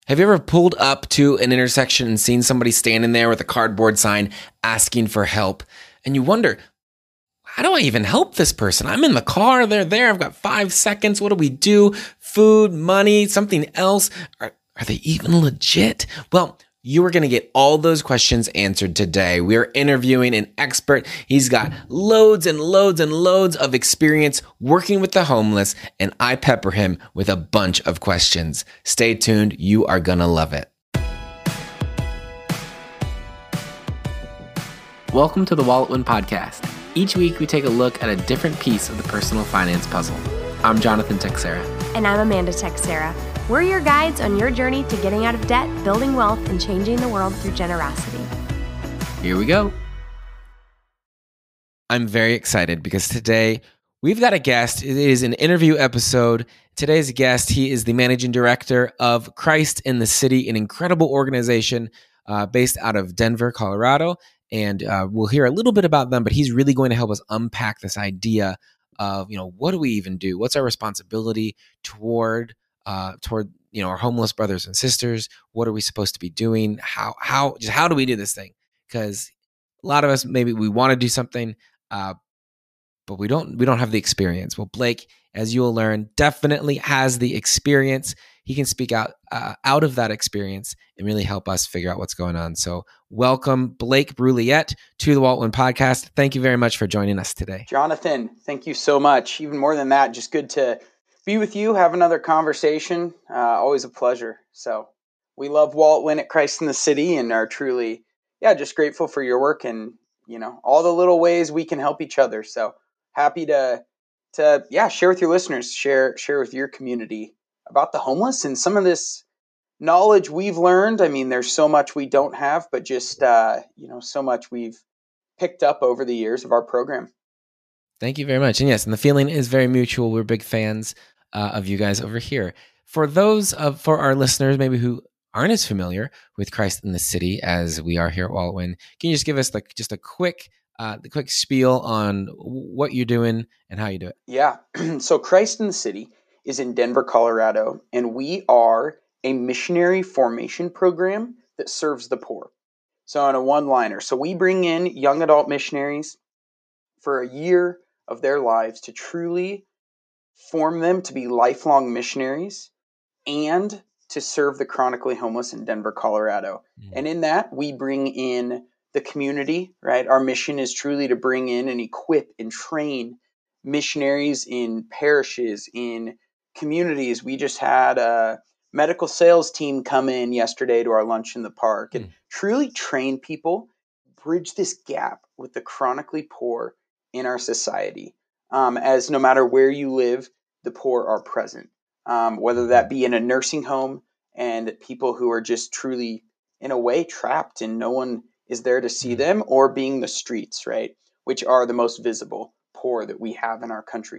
Have you ever pulled up to an intersection and seen somebody standing there with a cardboard sign asking for help? And you wonder, how do I even help this person? I'm in the car, they're there, I've got 5 seconds. What do we do? Food, money, something else? Are they even legit? Well, you are going to get all those questions answered today. We are interviewing an expert. He's got loads and loads and loads of experience working with the homeless, and I pepper him with a bunch of questions. Stay tuned. You are going to love it. Welcome to the Wallet Win Podcast. Each week, we take a look at a different piece of the personal finance puzzle. I'm Jonathan Texera. And I'm Amanda Texera. We're your guides on your journey to getting out of debt, building wealth, and changing the world through generosity. Here we go. I'm very excited because today we've got a guest. It is an interview episode. Today's guest, he is the managing director of Christ in the City, an incredible organization based out of Denver, Colorado. And we'll hear a little bit about them, but he's really going to help us unpack this idea of, what do we even do? What's our responsibility toward our homeless brothers and sisters? What are we supposed to be doing? How do we do this thing? Because a lot of us, maybe we want to do something, but we don't have the experience. Well, Blake, as you'll learn, definitely has the experience. He can speak out of that experience and really help us figure out what's going on. So welcome, Blake Brulliette, to the Wallet Win Podcast. Thank you very much for joining us today. Jonathan, thank you so much. Even more than that, just good to be with you, have another conversation. Always a pleasure. So we love Wallet Win at Christ in the City and are truly, just grateful for your work and, all the little ways we can help each other. So happy to share with your listeners, share with your community about the homeless and some of this knowledge we've learned. I mean, there's so much we don't have, but just, so much we've picked up over the years of our program. Thank you very much. And yes, and the feeling is very mutual. We're big fans of you guys over here. For our listeners maybe who aren't as familiar with Christ in the City as we are here at Wallet Win, can you just give us just a quick spiel on what you're doing and how you do it? Yeah. So Christ in the City is in Denver, Colorado, and we are a missionary formation program that serves the poor. So on a one-liner. So we bring in young adult missionaries for a year of their lives to truly form them to be lifelong missionaries and to serve the chronically homeless in Denver, Colorado. Mm-hmm. And in that, we bring in the community, right? Our mission is truly to bring in and equip and train missionaries in parishes, in communities. We just had a medical sales team come in yesterday to our lunch in the park and truly train people, bridge this gap with the chronically poor in our society. As no matter where you live, the poor are present, whether that be in a nursing home and people who are just truly, in a way, trapped and no one is there to see them, or being the streets, right, which are the most visible poor that we have in our country.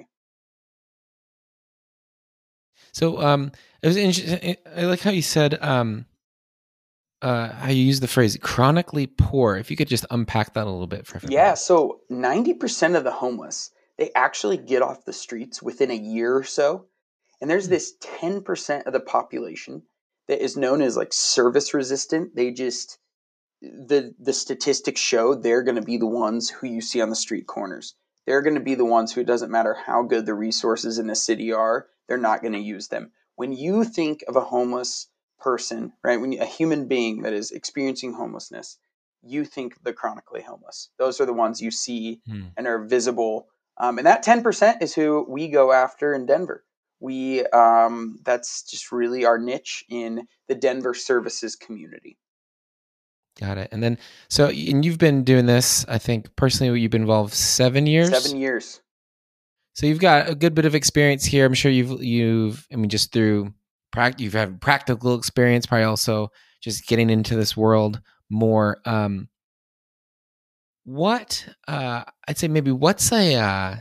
So it was interesting. I like how you said how you use the phrase chronically poor. If you could just unpack that a little bit for everybody. Yeah, so 90% of the homeless, they actually get off the streets within a year or so. And there's this 10% of the population that is known as like service resistant. They just, the statistics show they're going to be the ones who you see on the street corners. They're going to be the ones who, it doesn't matter how good the resources in the city are, they're not going to use them. When you think of a homeless person, right, a human being that is experiencing homelessness, you think the chronically homeless. Those are the ones you see and are visible. And that 10% is who we go after in Denver. That's just really our niche in the Denver services community. Got it. And then, and you've been doing this, I think personally, you've been involved 7 years? 7 years. So you've got a good bit of experience here. I'm sure you've just through you've had practical experience, probably also just getting into this world more. What, I'd say maybe what's a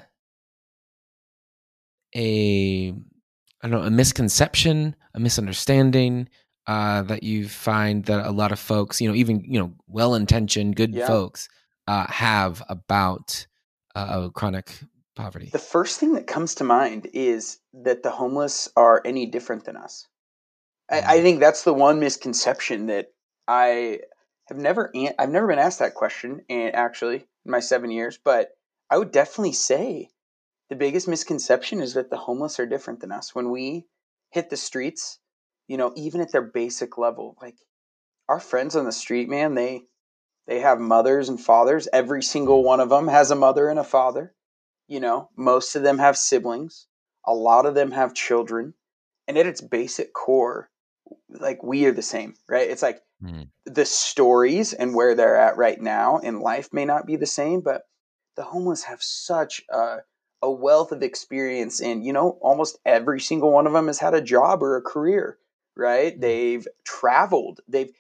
misconception, a misunderstanding, that you find that a lot of folks, even well-intentioned, good folks, have about chronic poverty? The first thing that comes to mind is that the homeless are any different than us. I think that's the one misconception that I I've never been asked that question, and actually in my 7 years, but I would definitely say the biggest misconception is that the homeless are different than us. When we hit the streets, even at their basic level, like our friends on the street, man, they have mothers and fathers. Every single one of them has a mother and a father. Most of them have siblings. A lot of them have children. And at its basic core, like we are the same, right? It's like Mm. the stories and where they're at right now in life may not be the same, but the homeless have such a wealth of experience. And, almost every single one of them has had a job or a career, right? They've traveled.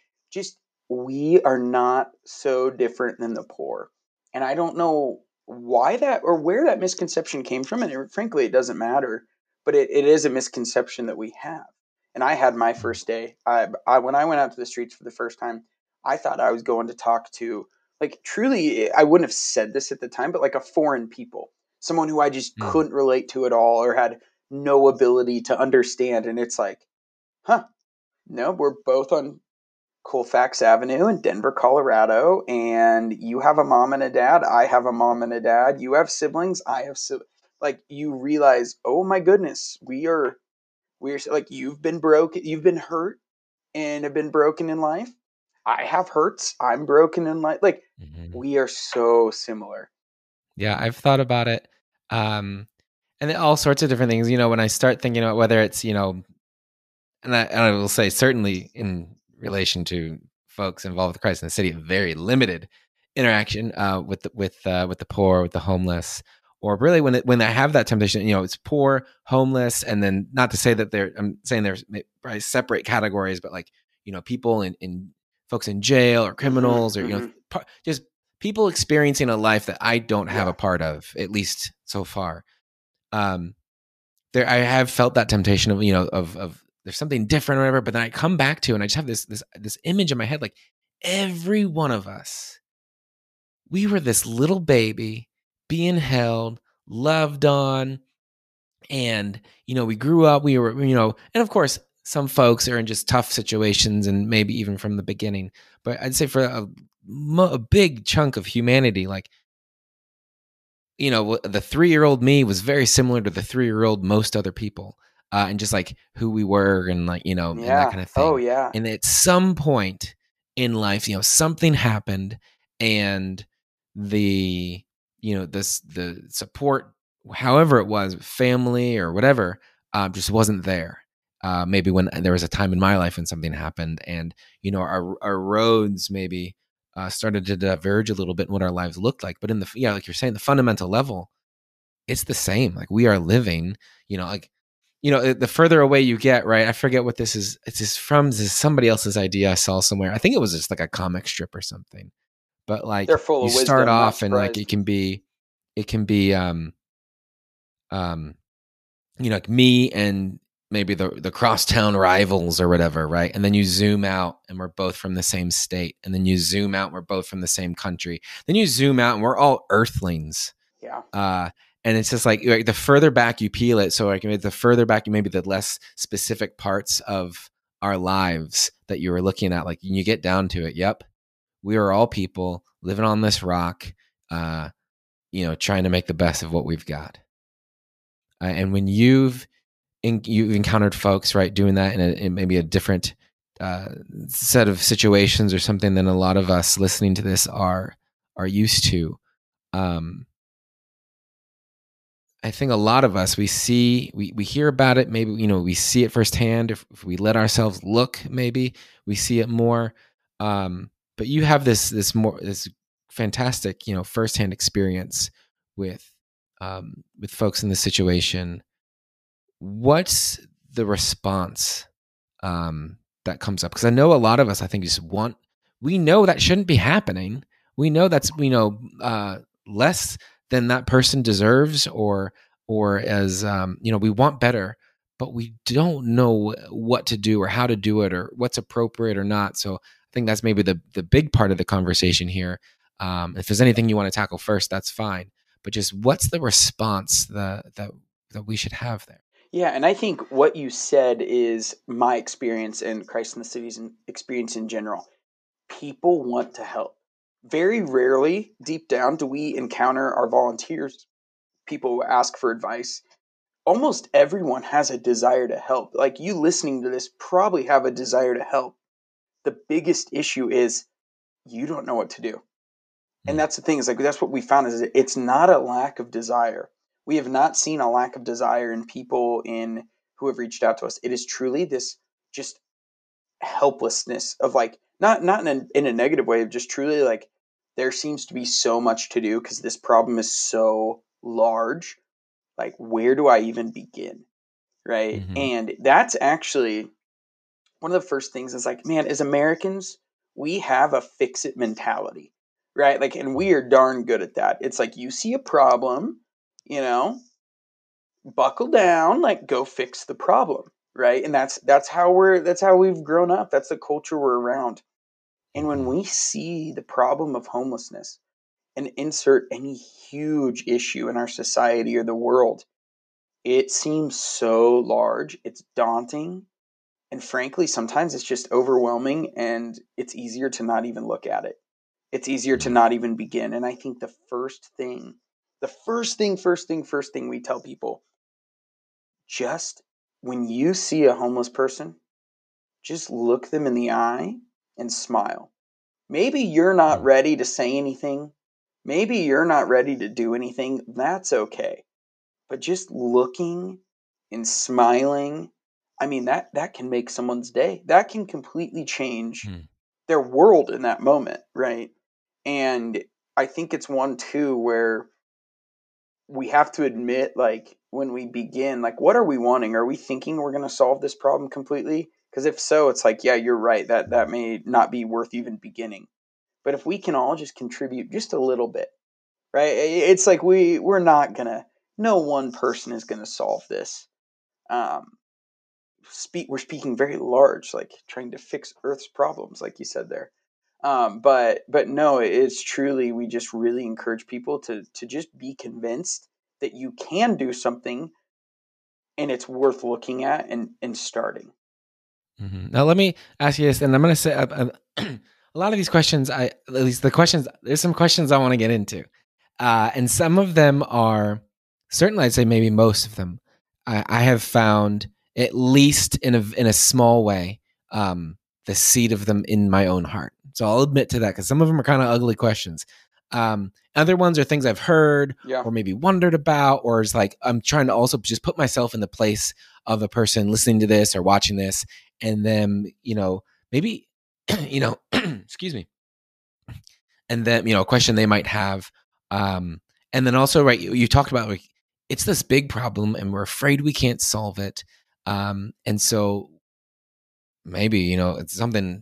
We are not so different than the poor. And I don't know why that or where that misconception came from. And frankly, it doesn't matter, but it is a misconception that we have. And I had my first day. When I went out to the streets for the first time, I thought I was going to talk to, like, truly, I wouldn't have said this at the time, but like a foreign people, someone who I just couldn't relate to at all or had no ability to understand. And it's like, no, we're both on Colfax Avenue in Denver, Colorado, and you have a mom and a dad. I have a mom and a dad. You have siblings. I have siblings. Like, you realize, oh my goodness, we're like, you've been broken, you've been hurt and have been broken in life. I have hurts. I'm broken in life. Like, we are so similar. Yeah, I've thought about it. And then all sorts of different things, when I start thinking about whether it's, and I will say certainly in relation to folks involved with Christ in the City, very limited interaction with the poor, with the homeless, or really when I have that temptation, it's poor, homeless, and then not to say that I'm saying there's probably separate categories, but like, people in folks in jail or criminals or, just people experiencing a life that I don't have a part of, at least so far. I have felt that temptation of, of there's something different or whatever, but then I come back to, and I just have this image in my head, like every one of us, we were this little baby being held, loved on, and, we grew up, we were, and of course, some folks are in just tough situations and maybe even from the beginning, but I'd say for a big chunk of humanity, like, the 3-year-old me was very similar to the 3-year-old most other people. And just like who we were and like, and that kind of thing. Oh, yeah. And at some point in life, something happened and the support, however it was, family or whatever, just wasn't there. Maybe when there was a time in my life when something happened and, our roads maybe started to diverge a little bit in what our lives looked like. But like you're saying, the fundamental level, it's the same. Like we are living, the further away you get, right? I forget what this is. It's just this is somebody else's idea I saw somewhere. I think it was just like a comic strip or something. But like they're full of you wisdom, start off and surprised. like it can be like me and maybe the crosstown rivals or whatever, right? And then you zoom out and we're both from the same state. And then you zoom out and we're both from the same country. Then you zoom out and we're all earthlings. Yeah. And it's just like the further back you peel it, so like the further back, maybe the less specific parts of our lives that you were looking at, like you get down to it. Yep, we are all people living on this rock, trying to make the best of what we've got. And when you've encountered folks, right, doing that in maybe a different set of situations or something than a lot of us listening to this are used to. I think a lot of us, we hear about it. Maybe, we see it firsthand. If we let ourselves look, maybe we see it more. But you have this fantastic, firsthand experience with folks in this situation. What's the response that comes up? Because I know a lot of us, I think, we know that shouldn't be happening. We know that's, less than that person deserves, or as we want better, but we don't know what to do or how to do it or what's appropriate or not. So I think that's maybe the big part of the conversation here. If there's anything you want to tackle first, that's fine. But just what's the response that we should have there? Yeah, and I think what you said is my experience and Christ in the City's experience in general. People want to help. Very rarely, deep down, do we encounter our volunteers, people who ask for advice. Almost everyone has a desire to help. Like, you listening to this probably have a desire to help. The biggest issue is you don't know what to do. And that's the thing, is like, that's what we found, is it's not a lack of desire. We have not seen a lack of desire in people who have reached out to us. It is truly this just helplessness of, like, not in a negative way, of just truly, like, there seems to be so much to do because this problem is so large. Like, where do I even begin? Right. And that's actually one of the first things, is like, man, as Americans, we have a fix it mentality, right? Like, and we are darn good at that. It's like, you see a problem, you know, buckle down, like, go fix the problem, right? And that's how we've grown up. That's the culture we're around. And when we see the problem of homelessness and insert any huge issue in our society or the world, it seems so large, it's daunting, and frankly, sometimes it's just overwhelming, and it's easier to not even look at it. It's easier to not even begin. And I think the first thing we tell people, just when you see a homeless person, just look them in the eye and smile. Maybe you're not ready to say anything. Maybe you're not ready to do anything. That's okay. But just looking and smiling, I mean, that can make someone's day. That can completely change their world in that moment, right? And I think it's one too where we have to admit, like, when we begin, like, what are we wanting? Are we thinking we're going to solve this problem completely? Because if so, it's like, yeah, you're right. That may not be worth even beginning. But if we can all just contribute just a little bit, right? It's like we're not gonna. No one person is gonna solve this. We're speaking very large, like trying to fix Earth's problems, like you said there. But no, it's truly, we just really encourage people to just be convinced that you can do something, and it's worth looking at and starting. Now, let me ask you this, and I'm going to say a lot of these questions, there's some questions I want to get into. And some of them are, certainly I'd say maybe most of them, I have found, at least in a small way, the seed of them in my own heart. So I'll admit to that, because some of them are kind of ugly questions. Other ones are things I've heard or maybe wondered about, or is like, I'm trying to also just put myself in the place of a person listening to this or watching this, and then, maybe, excuse me, and then, a question they might have. And then also, right, you talked about, like, it's this big problem and we're afraid we can't solve it. And so maybe, it's something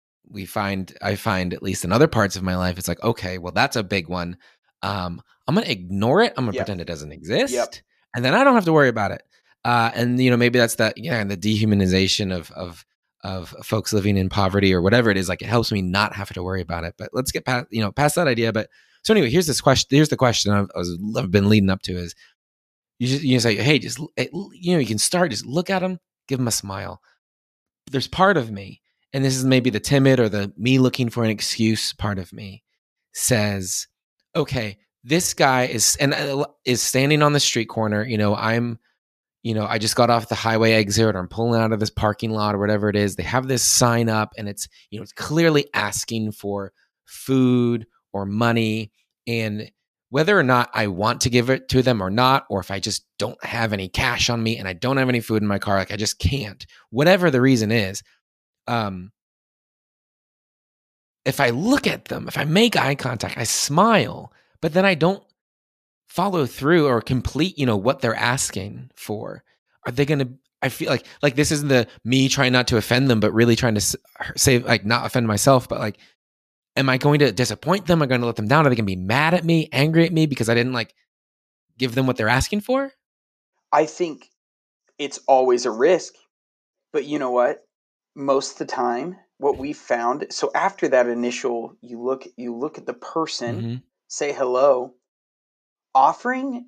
I find, at least in other parts of my life, it's like, okay, well, that's a big one. I'm going to ignore it. I'm going to pretend it doesn't exist. And then I don't have to worry about it. And, maybe that's the dehumanization of folks living in poverty or whatever it is. Like, it helps me not have to worry about it. But let's get past that idea. But so anyway, here's the question I've been leading up to, is you say, hey, just, you can start, just look at them, give them a smile. There's part of me, and this is maybe the timid or the me looking for an excuse part of me, says, okay, this guy is standing on the street corner. I just got off the highway exit, or I'm pulling out of this parking lot or whatever it is. They have this sign up, and it's, it's clearly asking for food or money. And whether or not I want to give it to them or not, or if I just don't have any cash on me and I don't have any food in my car, like, I just can't, whatever the reason is. If I look at them, if I make eye contact, I smile, but then I don't follow through or complete, what they're asking for, are they going to, I feel like this isn't the me trying not to offend them, but really trying to say, like, not offend myself, but like, am I going to disappoint them? Am I going to let them down? Are they going to be mad at me, angry at me because I didn't, like, give them what they're asking for? I think it's always a risk, but you know what? Most of the time, what we found, so after that initial, you look at the person, say hello, offering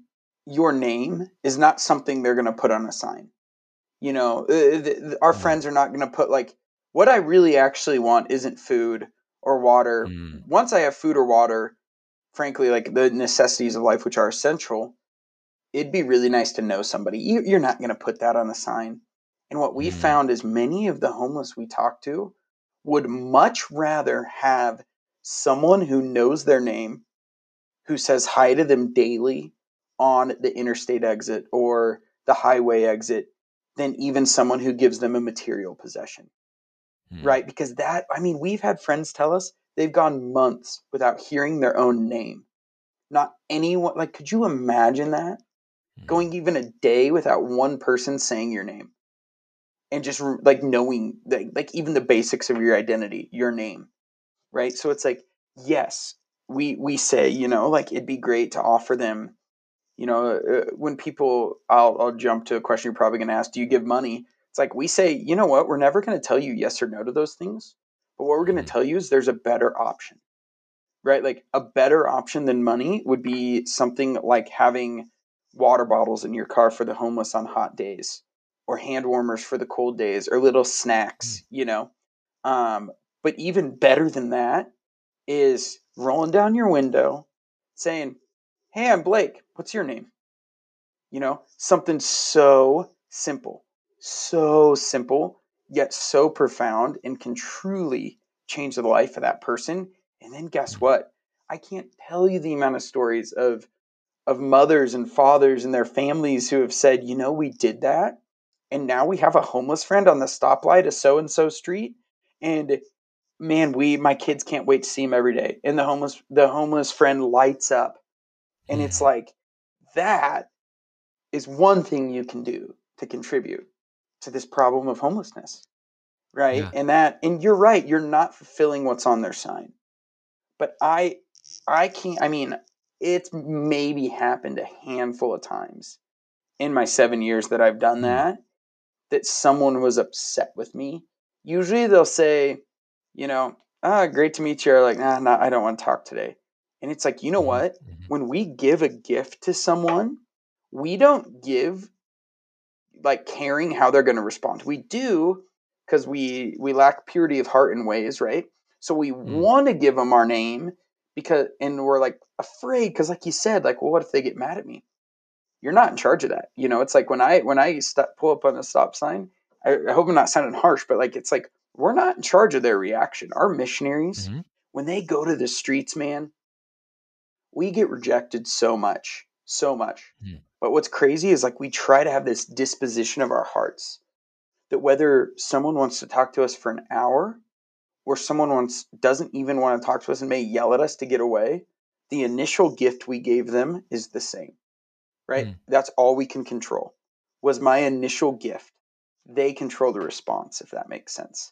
your name is not something they're going to put on a sign. You know, our friends are not going to put like, what I really actually want isn't food or water. Once I have food or water, frankly, like the necessities of life, which are essential, it'd be really nice to know somebody. You're not going to put that on a sign. And what we found is many of the homeless we talk to would much rather have someone who knows their name, who says hi to them daily on the interstate exit or the highway exit, than even someone who gives them a material possession. Right? Because we've had friends tell us they've gone months without hearing their own name. Not anyone, like, could you imagine that? Going even a day without one person saying your name. And just like knowing, like even the basics of your identity, your name. Right? So it's like, yes, we say, you know, like it'd be great to offer them, you know, when people, I'll jump to a question you're probably going to ask, do you give money? It's like we say, you know what, we're never going to tell you yes or no to those things. But what we're going to tell you is there's a better option, right? Like a better option than money would be something like having water bottles in your car for the homeless on hot days, or hand warmers for the cold days, or little snacks, you know. But even better than that is rolling down your window saying, hey, I'm Blake. What's your name? You know, something so simple, yet so profound and can truly change the life of that person. And then guess what? I can't tell you the amount of stories of mothers and fathers and their families who have said, you know, we did that. And now we have a homeless friend on the stoplight of so-and-so street. And man, my kids can't wait to see him every day. And the homeless friend lights up. And it's like, that is one thing you can do to contribute to this problem of homelessness, right? Yeah. And you're right, you're not fulfilling what's on their sign. But I can't, I mean, it's maybe happened a handful of times in my 7 years that I've done that someone was upset with me. Usually they'll say, you know, great to meet you. Or like, nah, I don't want to talk today. And it's like, you know what? When we give a gift to someone, we don't give like caring how they're going to respond. We do because we lack purity of heart in ways, right? So we want to give them our name and we're like afraid because, like you said, like, well, what if they get mad at me? You're not in charge of that. You know, it's like when I pull up on a stop sign, I hope I'm not sounding harsh, but like, it's like, we're not in charge of their reaction. Our missionaries, when they go to the streets, man, we get rejected so much. But what's crazy is like, we try to have this disposition of our hearts that whether someone wants to talk to us for an hour or someone doesn't even want to talk to us and may yell at us to get away, the initial gift we gave them is the same. Right? That's all we can control. Was my initial gift. They control the response, if that makes sense.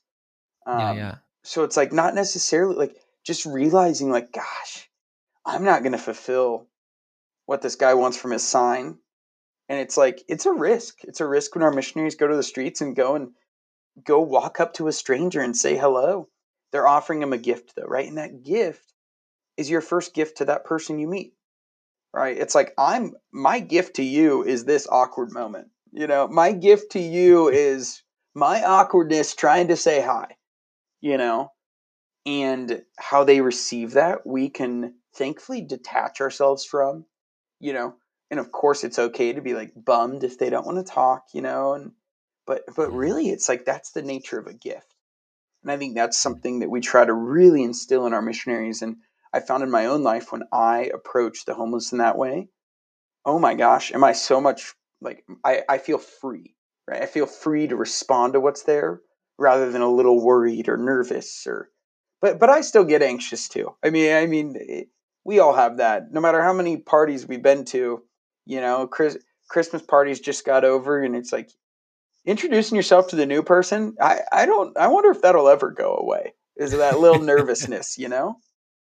So it's like not necessarily like just realizing like, gosh, I'm not going to fulfill what this guy wants from his sign. And it's like, it's a risk. It's a risk when our missionaries go to the streets and go walk up to a stranger and say hello. They're offering him a gift though, right? And that gift is your first gift to that person you meet. Right? It's like, my gift to you is this awkward moment. You know, my gift to you is my awkwardness trying to say hi, you know, and how they receive that, we can thankfully detach ourselves from, you know, and of course it's okay to be like bummed if they don't want to talk, you know, but really it's like, that's the nature of a gift. And I think that's something that we try to really instill in our missionaries. And I found in my own life when I approach the homeless in that way, oh my gosh, am I so much like, I feel free, right? I feel free to respond to what's there rather than a little worried or nervous but I still get anxious too. I mean, we all have that. No matter how many parties we've been to, you know, Christmas parties just got over and it's like introducing yourself to the new person. I wonder if that'll ever go away. Is that little nervousness, you know?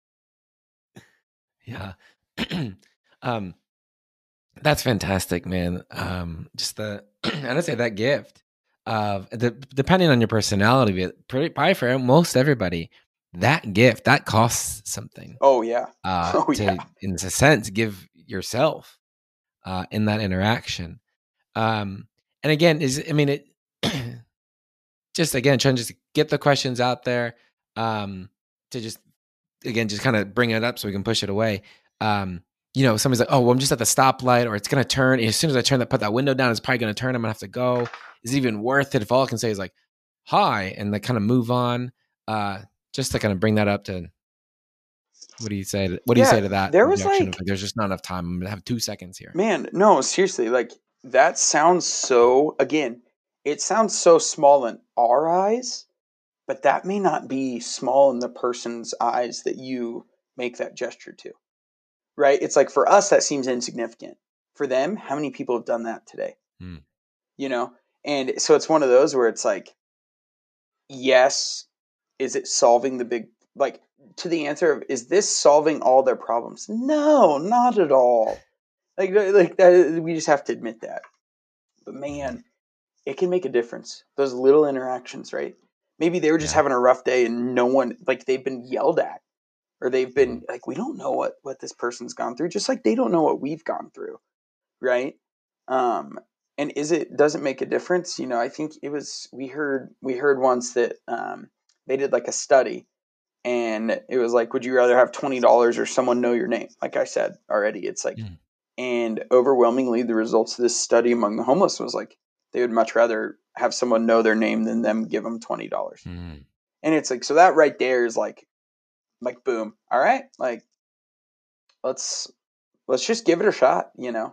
Yeah. That's fantastic, man. Just I'd say that gift of depending on your personality, but probably for most everybody, that gift that costs something. Oh yeah. In a sense, give yourself. in that interaction. And again, it just again trying to just get the questions out there, to just kind of bring it up so we can push it away. Somebody's like, oh, well, I'm just at the stoplight, or it's gonna turn. And as soon as I put that window down, it's probably gonna turn. I'm gonna have to go. Is it even worth it if all I can say is like, hi, and then kind of move on? Just to kind of bring that up to. What do you say? What do you say to that? There was like, there's just not enough time. I'm gonna have 2 seconds here. Man, no, seriously, like that sounds so. Again, it sounds so small in our eyes, but that may not be small in the person's eyes that you make that gesture to. Right? It's like for us that seems insignificant. For them, how many people have done that today? And so it's one of those where it's like, yes, is it solving the big, like, to the answer of, is this solving all their problems? No, not at all. Like that, we just have to admit that. But man, it can make a difference. Those little interactions, right? Maybe they were just having a rough day and no one, like, they've been yelled at, or they've been like, we don't know what this person's gone through, just like they don't know what we've gone through, right? And does it make a difference? I think we heard once that they did like a study, and it was like, would you rather have $20 or someone know your name? Like I said already, it's like, and overwhelmingly the results of this study among the homeless was like, they would much rather have someone know their name than them give them $20. And it's like, so that right there is like boom. All right, like let's just give it a shot.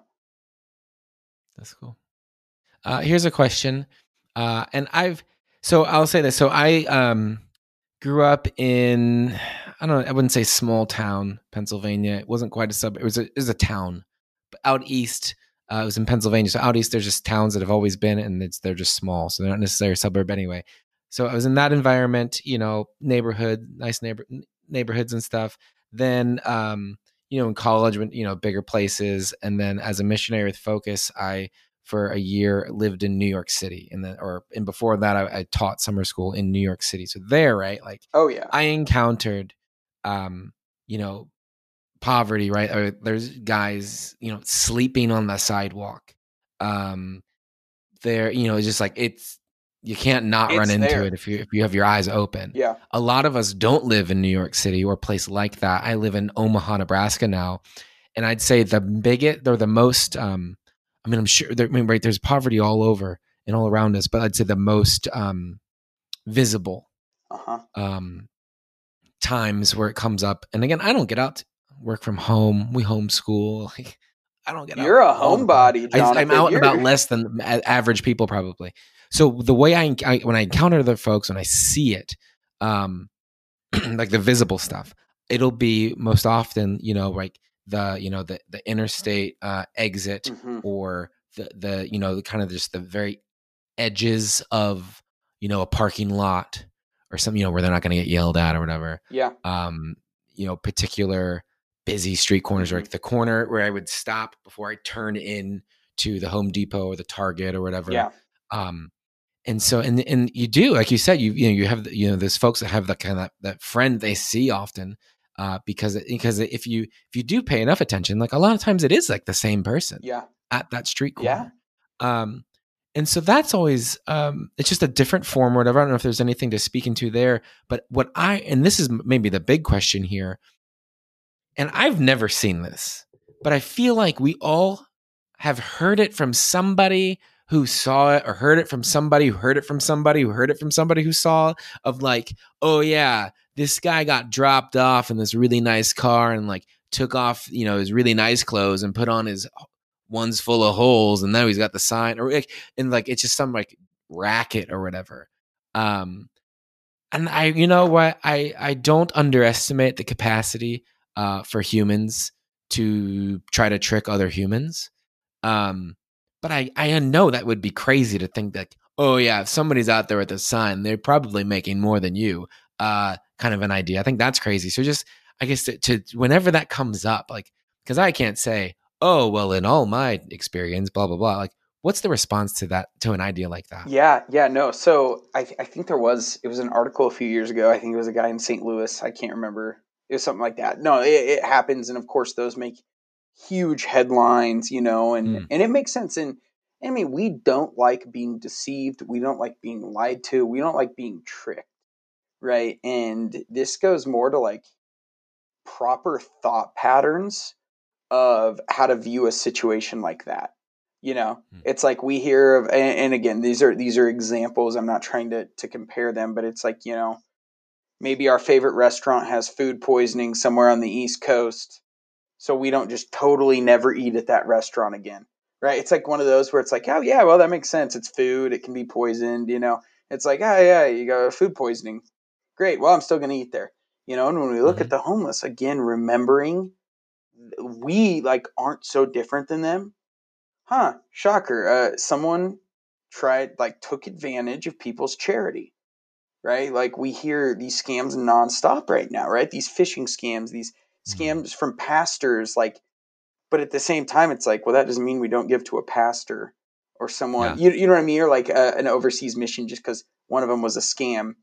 That's cool. Here's a question, and I'll say this. So I grew up in, I wouldn't say small town Pennsylvania. It wasn't quite a suburb. It was a town, but out east. It was in Pennsylvania. So out east, there's just towns that have always been, and they're just small, so they're not necessarily a suburb anyway. So I was in that environment, neighborhood, nice neighborhoods and stuff. Then, in college, went, bigger places, and then as a missionary with Focus, I for a year lived in New York City, and before that, I taught summer school in New York City. So there, right, like, oh yeah, I encountered, poverty, right? Or there's guys, sleeping on the sidewalk. There, it's just like you can't not run into there. it if you have your eyes open. Yeah. A lot of us don't live in New York City or a place like that. I live in Omaha, Nebraska now, and I'd say the most. I'm sure right, there's poverty all over and all around us, but I'd say the most visible times where it comes up. And again, I don't get out to work from home. We homeschool. Like, I don't get out. You're a homebody, Jonathan. I'm out and about less than average people probably. So the way when I encounter other folks, when I see it, like the visible stuff, it'll be most often, like the interstate exit, or the kind of just the very edges of, a parking lot or something, where they're not going to get yelled at or whatever. Yeah. Particular busy street corners, or like the corner where I would stop before I turn in to the Home Depot or the Target or whatever. Yeah. And so, and you do, like you said, you have, there's folks that have that kind of that friend they see often, because if you do pay enough attention, like a lot of times it is like the same person at that street corner. Yeah. And so that's always, it's just a different form or whatever. I don't know if there's anything to speak into there, but and this is maybe the big question here, and I've never seen this, but I feel like we all have heard it from somebody who saw it, or heard it from somebody who heard it from somebody who heard it from somebody who saw it, of like, oh yeah, this guy got dropped off in this really nice car and like took off, his really nice clothes and put on his ones full of holes, and now he's got the sign, or like, and like it's just some like racket or whatever. And I don't underestimate the capacity for humans to try to trick other humans. But I know that would be crazy to think that, oh yeah, if somebody's out there with a sign, they're probably making more than you. Kind of an idea. I think that's crazy. So just, I guess to whenever that comes up, like, because I can't say, oh, well, in all my experience, blah, blah, blah. Like, what's the response to that, to an idea like that? Yeah, no. So I think it was an article a few years ago. I think it was a guy in St. Louis. I can't remember. It was something like that. No, it happens. And of course, those make huge headlines, and Mm. it makes sense. And I mean, we don't like being deceived. We don't like being lied to. We don't like being tricked, right? And this goes more to like proper thought patterns of how to view a situation like that. Mm. It's like we hear of, and again, these are examples. I'm not trying to compare them, but it's like, maybe our favorite restaurant has food poisoning somewhere on the East Coast, so we don't just totally never eat at that restaurant again, right? It's like one of those where it's like, oh yeah, well that makes sense. It's food. It can be poisoned. It's like, oh yeah, you got food poisoning. Great. Well, I'm still going to eat there. And when we look at Mhm. the homeless, again, remembering we like aren't so different than them. Huh? Shocker. Someone took advantage of people's charity, right? Like we hear these scams nonstop right now, right? These phishing scams, these Mm. scams from pastors, but at the same time, it's like, well, that doesn't mean we don't give to a pastor or someone, Yeah. you know what I mean? Or like an overseas mission just because one of them was a scam.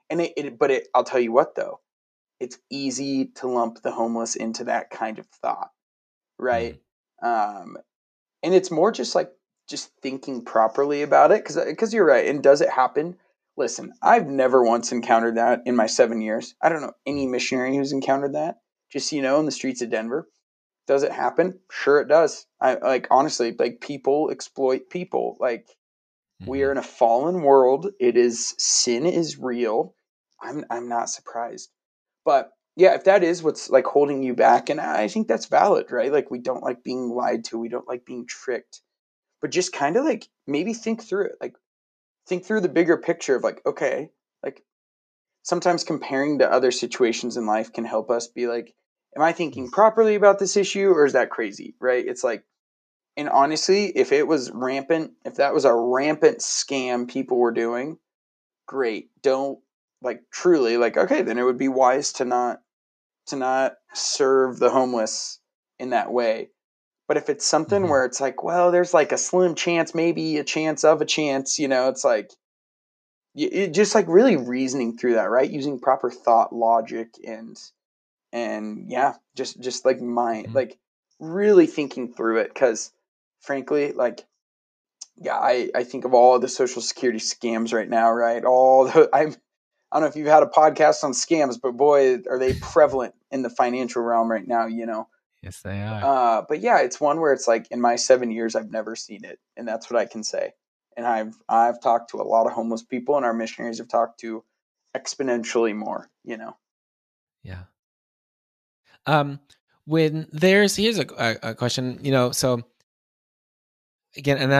But I'll tell you what though, it's easy to lump the homeless into that kind of thought, Mm. right? Um, and it's more just thinking properly about it because you're right. And does it happen? Listen, I've never once encountered that in my 7 years. I don't know any Mm. missionary who's encountered that. Just in the streets of Denver. Does it happen? Sure, it does. I like honestly, like people exploit people. Like we are Mhm. in a fallen world. Sin is real. I'm not surprised. But yeah, if that is what's like holding you back, and I think that's valid, right? Like we don't like being lied to, we don't like being tricked. But just kind of like maybe think through it. Like think through the bigger picture of like, okay, like sometimes comparing to other situations in life can help us be like, am I Mm. thinking properly about this issue or is that crazy? Right? It's like, and honestly, if it was rampant, if that was a rampant scam people were doing, great. Don't like truly like, okay, then it would be wise to not serve the homeless in that way. But if it's something Mhm. where it's like, well, there's like a slim chance, maybe a chance of a chance, it's like just like really reasoning through that, right? Using proper thought, logic, and yeah, just like mind, Mhm. like really thinking through it. Because frankly, like yeah, I think of all of the social security scams right now, right? I don't know if you've had a podcast on scams, but boy, are they prevalent in the financial realm right now. Yes, they are. But yeah, it's one where it's like in my 7 years, I've never seen it, and that's what I can say. And I've talked to a lot of homeless people, and our missionaries have talked to exponentially more. Yeah. Um, when here's a question, so again, and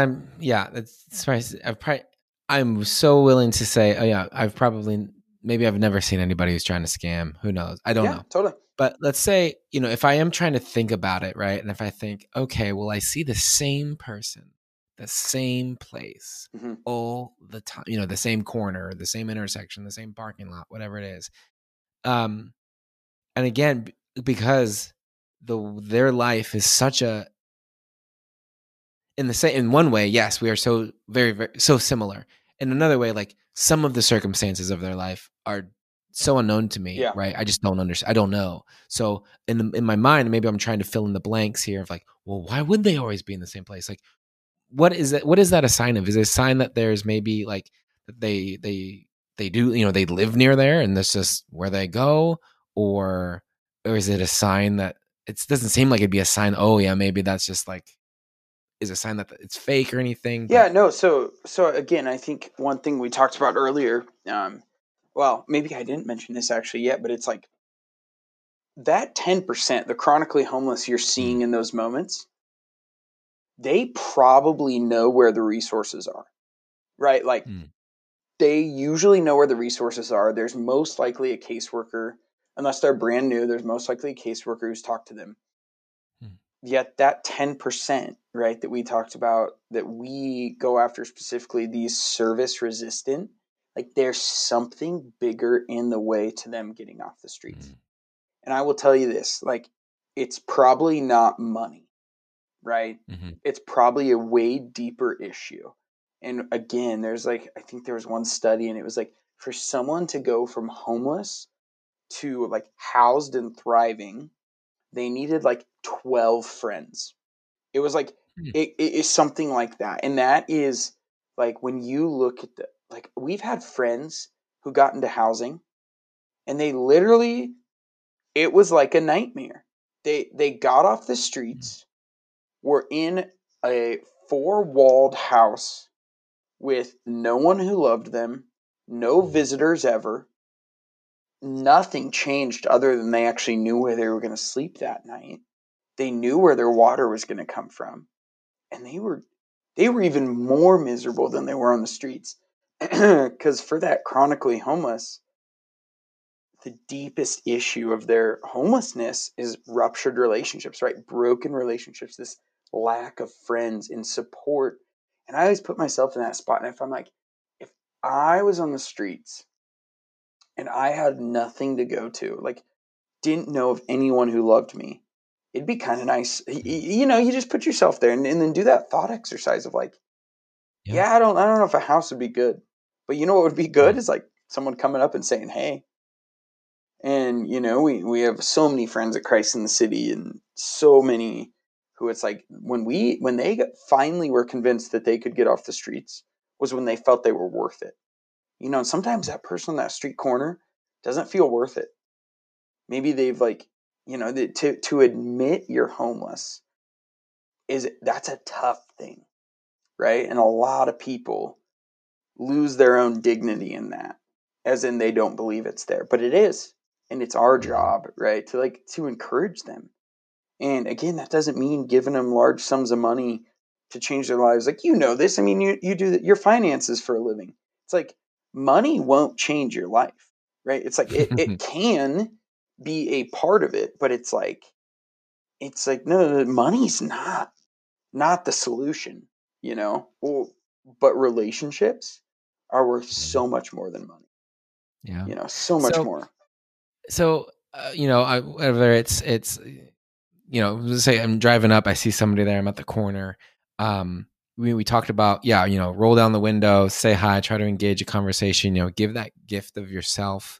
I'm so willing to say, oh yeah, maybe I've never seen anybody who's trying to scam. Who knows? I don't Yeah, know. totally. But let's say, if I am trying to think about it, right? And if I think, okay, well, I see the same person, the same place Hmm. all the time, the same corner, the same intersection, the same parking lot, whatever it is. Um, and again, because their life is such a in one way, yes, we are so very, very so similar. In another way, like some of the circumstances of their life are so unknown to me, Yeah. right? I just don't understand. I don't know. So in my mind, maybe I'm trying to fill in the blanks here of like, well, why would they always be in the same place? Like, what is that? What is that a sign of? Is it a sign that there's maybe like that they do, they live near there and that's just where they go, or is it a sign that it doesn't seem like it'd be a sign? Oh yeah, maybe that's just like is a sign that it's fake or anything. Yeah, But no, so again, I think one thing we talked about earlier, well, maybe I didn't mention this actually yet, but it's like that 10%, the chronically homeless you're mm, seeing in those moments, they probably know where the resources are, right? Like mm, they usually know where the resources are. There's most likely a caseworker, unless they're brand new, there's most likely a caseworker who's talked to them. mm, Yet that 10%, right, that we talked about, that we go after specifically, these service resistant, like there's something bigger in the way to them getting off the streets. mm, And I will tell you this, like, it's probably not money, right? mhm, It's probably a way deeper issue. And again, there's like, I think there was one study, and it was like for someone to go from homeless to like housed and thriving, they needed like 12 friends. It was like, Hmm. it is something like that. And that is like, when you look at like, we've had friends who got into housing and they literally, it was like a nightmare. They got off the streets, were in a four-walled house with no one who loved them, no visitors ever. Nothing changed other than they actually knew where they were going to sleep that night. They knew where their water was going to come from. And they were even more miserable than they were on the streets. Because for that chronically homeless, the deepest issue of their homelessness is ruptured relationships, right? Broken relationships, this lack of friends and support. And I always put myself in that spot. And if I'm like, if I was on the streets and I had nothing to go to, like, didn't know of anyone who loved me, it'd be kind of nice. You know, you just put yourself there and then do that thought exercise of like, Yeah. yeah, I don't know if a house would be good, but you know what would be good is like someone coming up and saying, hey. And you know, we have so many friends at Christ in the City, and so many who it's like when they finally were convinced that they could get off the streets was when they felt they were worth it. You know, and sometimes that person on that street corner doesn't feel worth it. Maybe they've like, you know, to admit you're homeless that's a tough thing, right? And a lot of people lose their own dignity in that, as in they don't believe it's there, but it is. And it's our job, right, to encourage them. And again, that doesn't mean giving them large sums of money to change their lives. Like, you know this. I mean, you do your finances for a living. It's like money won't change your life, right? It's like it can be a part of it, but it's like no, money's not the solution, you know. Well, but relationships are worth so much more than money. Yeah. You know, so much more. So, you know, whether it's, you know, let's say I'm driving up, I see somebody there, I'm at the corner. We talked about, yeah, you know, roll down the window, say hi, try to engage a conversation, you know, give that gift of yourself.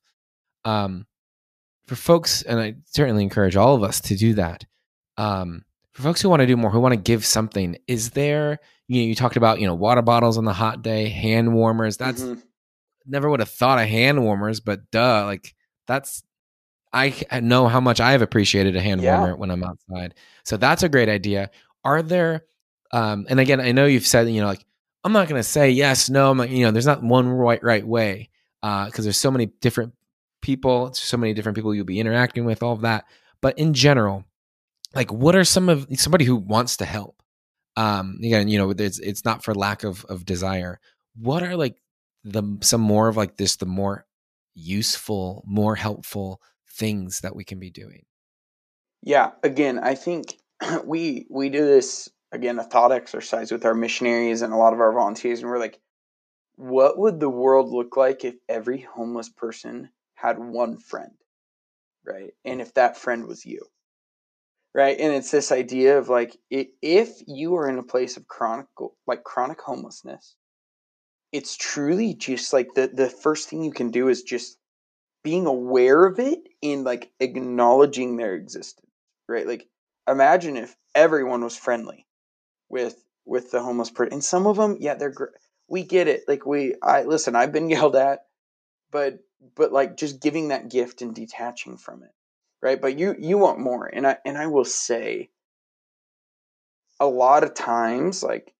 For folks, and I certainly encourage all of us to do that. For folks who want to do more, who want to give something, is there, you know, you talked about, you know, water bottles on the hot day, hand warmers. That's never would have thought of hand warmers, but duh, like that's, I know how much I've appreciated a hand warmer when I'm outside. So that's a great idea. Are there, and again, I know you've said, you know, like, I'm not going to say yes, no, I'm like, you know, there's not one right way. Cause there's so many different people, so many different people you'll be interacting with, all of that. But in general, like, what are somebody who wants to help? Again, you know, it's not for lack of desire. What are like some more of like this, the more useful, more helpful things that we can be doing? Yeah. Again, I think we do this, again, a thought exercise with our missionaries and a lot of our volunteers, and we're like, what would the world look like if every homeless person had one friend, right? And if that friend was you, right? And it's this idea of like, if you are in a place of chronic homelessness, it's truly just like the first thing you can do is just being aware of it and like acknowledging their existence, right? Like, imagine if everyone was friendly with the homeless person. And some of them, yeah, they're great. We get it. Like, listen, I've been yelled at, but like just giving that gift and detaching from it, right? But you want more. And I will say, a lot of times, like,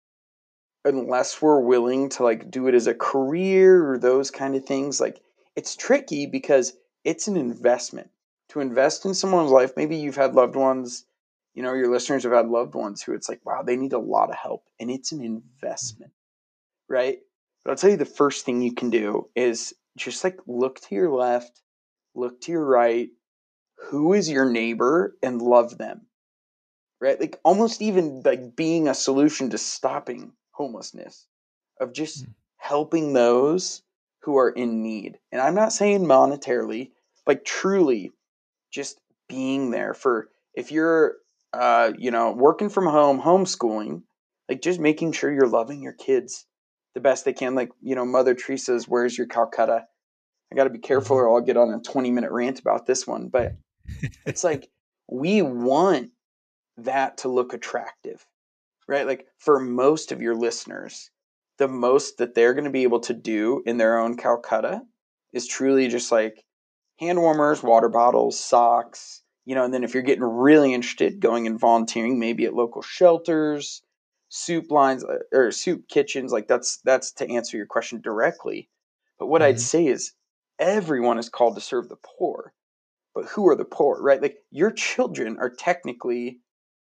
unless we're willing to like do it as a career or those kind of things, like, it's tricky because it's an investment. To invest in someone's life, maybe you've had loved ones, you know, your listeners have had loved ones who it's like, wow, they need a lot of help, and it's an investment, right? But I'll tell you, the first thing you can do is just like look to your left, look to your right, who is your neighbor, and love them, right? Like, almost even like being a solution to stopping homelessness, of just helping those who are in need. And I'm not saying monetarily, like truly just being there for, if you're you know, working from home, homeschooling, like just making sure you're loving your kids the best they can. Like, you know, Mother Teresa's Where's Your Calcutta? I got to be careful or I'll get on a 20-minute rant about this one, but it's like we want that to look attractive, right? Like for most of your listeners, the most that they're going to be able to do in their own Calcutta is truly just like hand warmers, water bottles, socks, and then if you're getting really interested, going and volunteering, maybe at local shelters, soup lines or soup kitchens, like that's to answer your question directly. But what I'd Mm-hmm. say is everyone is called to serve the poor. But who are the poor, right? Like your children are technically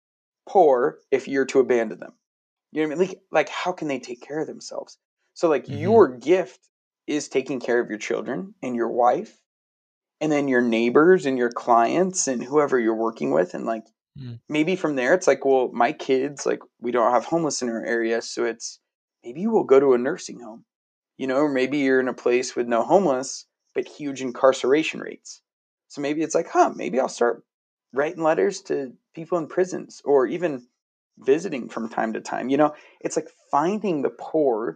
poor if you're to abandon them. You know what I mean? Like how can they take care of themselves? So like Mm-hmm. your gift is taking care of your children and your wife and then your neighbors and your clients and whoever you're working with. And like maybe from there it's like, well, my kids, like we don't have homeless in our area, so it's maybe we'll go to a nursing home, or maybe you're in a place with no homeless but huge incarceration rates. So maybe it's like, maybe I'll start writing letters to people in prisons or even visiting from time to time. It's like finding the poor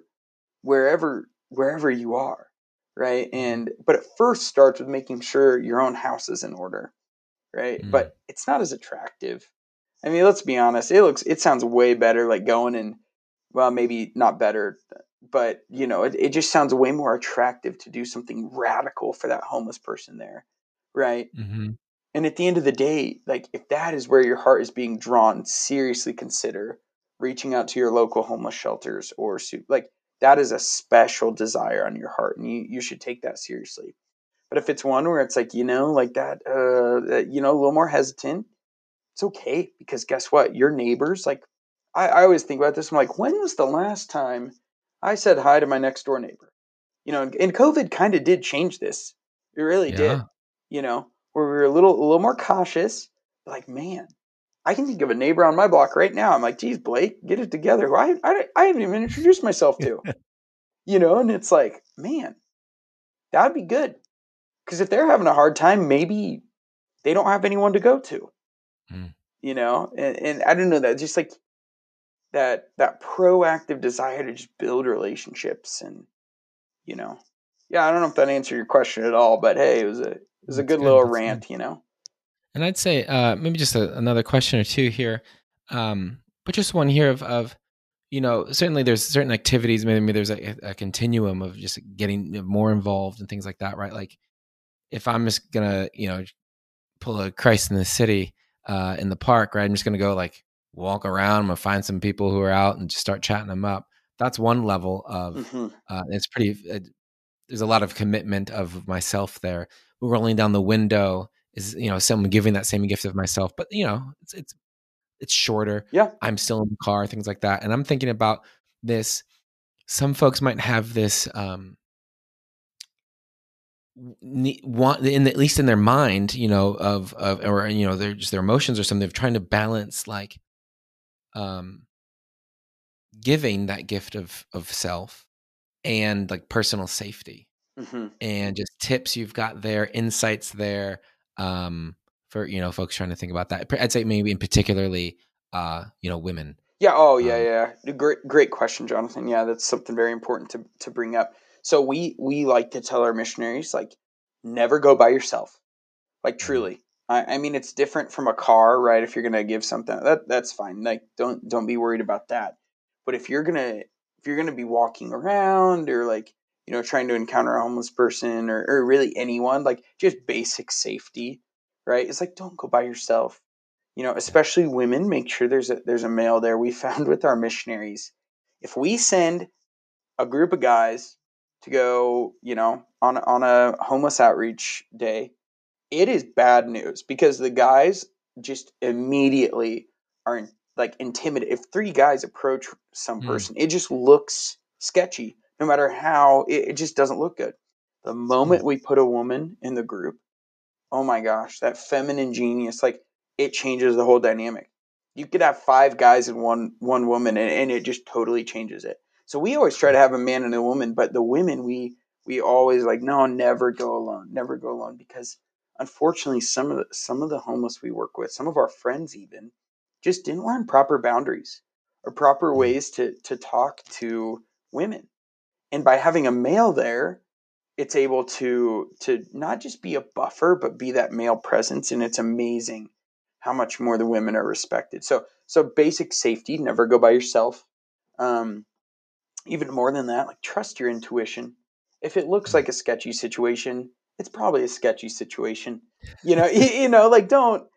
wherever you are, right? Mm-hmm. But it first starts with making sure your own house is in order, right? Mm-hmm. But it's not as attractive. I mean, let's be honest. It sounds way better like going and, well, maybe not better, but it just sounds way more attractive to do something radical for that homeless person there, right? Mm-hmm. And at the end of the day, like if that is where your heart is being drawn, seriously consider reaching out to your local homeless shelters or like that is a special desire on your heart, and you should take that seriously. But if it's one where it's like, like that, a little more hesitant, it's okay, because guess what? Your neighbors, like, I always think about this. I'm like, when was the last time I said hi to my next door neighbor? And COVID kind of did change this. It really did. Yeah. Where we were a little more cautious. Like, man, I can think of a neighbor on my block right now. I'm like, geez, Blake, get it together. Who I haven't even introduced myself to. And it's like, man, that'd be good. Because if they're having a hard time, maybe they don't have anyone to go to. Mm. And I don't know, that just like that proactive desire to just build relationships. And yeah, I don't know if that answered your question at all, but hey, it was a That's good good. little That's good. rant. And I'd say maybe just another question or two here, but just one here of certainly there's certain activities. Maybe there's a continuum of just getting more involved and things like that, right? Like if I'm just gonna pull a Christ in the City in the park, right? I'm just gonna go like walk around. I'm gonna find some people who are out and just start chatting them up. That's one level of Hmm. it's pretty. There's a lot of commitment of myself there. Rolling down the window is someone giving that same gift of myself, but it's shorter. Yeah. I'm still in the car, things like that. And I'm thinking about this. Some folks might have this want at least in their mind, of or they're just their emotions or something of trying to balance like giving that gift of self and like personal safety. Hmm. And just tips you've got there, insights there, for folks trying to think about that. I'd say maybe in particularly, women. Yeah. Oh, yeah, Um, yeah. Great question, Jonathan. Yeah, that's something very important to bring up. So we like to tell our missionaries, like, never go by yourself. Like, mhm, truly. I mean, it's different from a car, right? If you're gonna give something, that's fine. Like, don't be worried about that. But if you're gonna be walking around, or like, trying to encounter a homeless person, or really anyone, like just basic safety, right? It's like, don't go by yourself. yeah. Especially women, make sure there's a male there. We found with our missionaries, if we send a group of guys to go, on a homeless outreach day, it is bad news, because the guys just immediately are like intimidated. If three guys approach some Mm, person, it just looks sketchy. No matter how, it just doesn't look good. The mm, moment we put a woman in the group, oh my gosh, that feminine genius, like, it changes the whole dynamic. You could have five guys and one woman, and it just totally changes it. So we always try to have a man and a woman, but the women, we always like, no, never go alone, never go alone, because unfortunately some of the homeless we work with, some of our friends even, just didn't learn proper boundaries or proper mm, ways to talk to women. And by having a male there, it's able to not just be a buffer, but be that male presence. And it's amazing how much more the women are respected. So basic safety, never go by yourself. Even more than that, like trust your intuition. If it looks like a sketchy situation, it's probably a sketchy situation. Like don't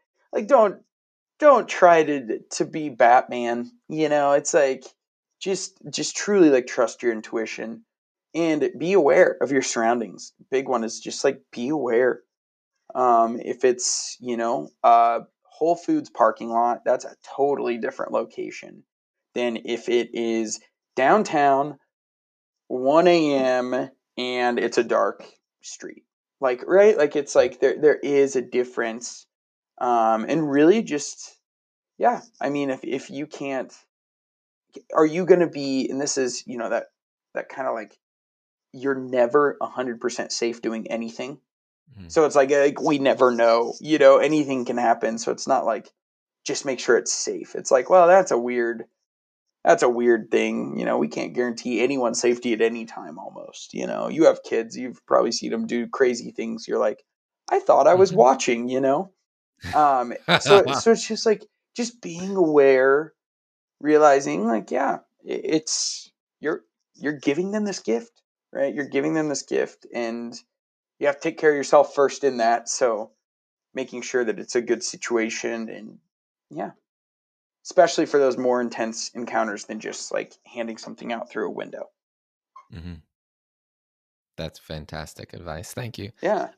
try to be Batman. It's like just truly like trust your intuition and be aware of your surroundings. Big one is just like be aware. If it's Whole Foods parking lot, that's a totally different location than if it is downtown, 1 a.m. and it's a dark street. Like, right? Like it's like there is a difference. And really just, yeah. I mean, if you can't, are you going to be, and this is, that kind of like, you're never 100% safe doing anything. Mm-hmm. So it's like we never know, anything can happen. So it's not like, just make sure it's safe. It's like, well, that's a weird thing. We can't guarantee anyone's safety at any time almost. You have kids, you've probably seen them do crazy things. You're like, I thought I was watching, so it's just like, just being aware, realizing like, yeah, it's, you're giving them this gift, right? You're giving them this gift and you have to take care of yourself first in that. So making sure that it's a good situation and yeah. Especially for those more intense encounters than just like handing something out through a window. Mm-hmm. That's fantastic advice. Thank you. Yeah.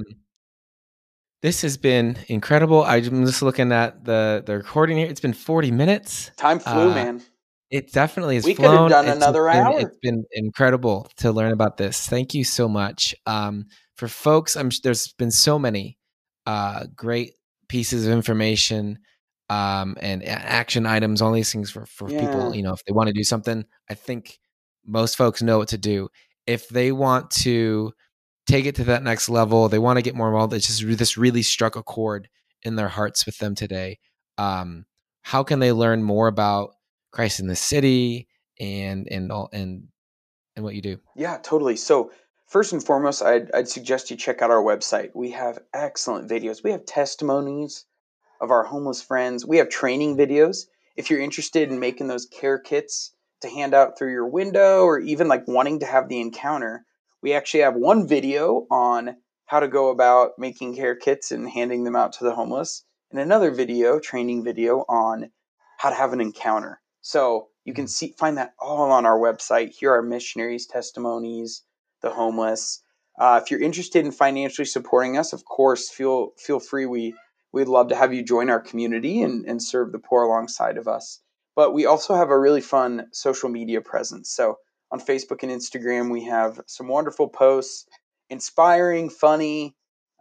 This has been incredible. I'm just looking at the recording here. It's been 40 minutes. Time flew, man. It definitely has flown. We could have done another hour. It's been incredible to learn about this. Thank you so much. For folks, there's been so many great pieces of information and action items, all these things for people, if they want to do something. I think most folks know what to do. If they want to take it to that next level, they want to get more involved, it's just this really struck a chord in their hearts with them today. How can they learn more about Christ in the City and what you do? Yeah, totally. So first and foremost, I'd suggest you check out our website. We have excellent videos. We have testimonies of our homeless friends. We have training videos. If you're interested in making those care kits to hand out through your window or even like wanting to have the encounter, we actually have one video on how to go about making care kits and handing them out to the homeless, and another training video on how to have an encounter. So you can find that all on our website. Here are missionaries' testimonies, the homeless. If you're interested in financially supporting us, of course, feel free. We'd love to have you join our community and serve the poor alongside of us. But we also have a really fun social media presence. So on Facebook and Instagram, we have some wonderful posts, inspiring, funny,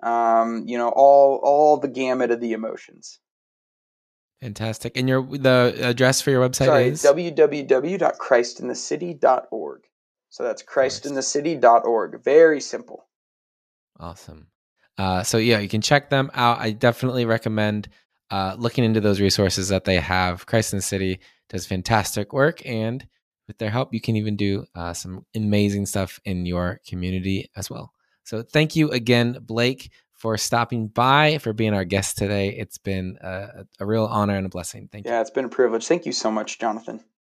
all the gamut of the emotions. Fantastic. And the address for your website is? www.christinthecity.org. So that's christinthecity.org. Very simple. Awesome. So yeah, you can check them out. I definitely recommend looking into those resources that they have. Christ in the City does fantastic work, and with their help, you can even do some amazing stuff in your community as well. So thank you again, Blake, for stopping by, for being our guest today. It's been a real honor and a blessing. Thank you. Yeah, it's been a privilege. Thank you so much, Jonathan.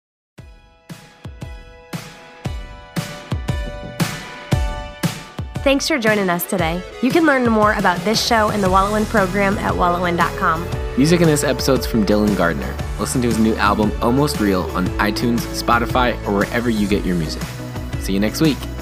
Thanks for joining us today. You can learn more about this show and the WallowIn program at wallowin.com. Music in this episode is from Dylan Gardner. Listen to his new album, Almost Real, on iTunes, Spotify, or wherever you get your music. See you next week.